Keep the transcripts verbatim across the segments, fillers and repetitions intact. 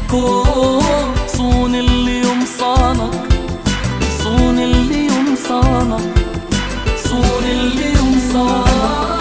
الكون، صون اللي يمصانك، صون اللي يمصانك، صون اللي يمصانك.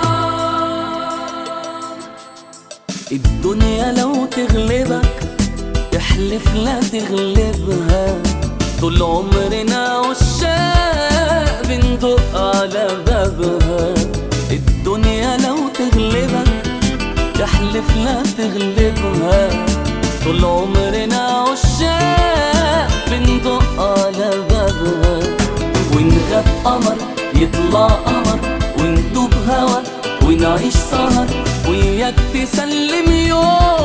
الدنيا لو تغلبك احلف لا تغلبها، طول عمرنا عشاق بندق على بابها. الدنيا لو تغلبك احلف لا تغلبها، طول عمرنا عشاق بندق على بابها. ونغاب قمر يطلع قمر، وندوب هوا ونعيش سهر، وياك تسلم يوم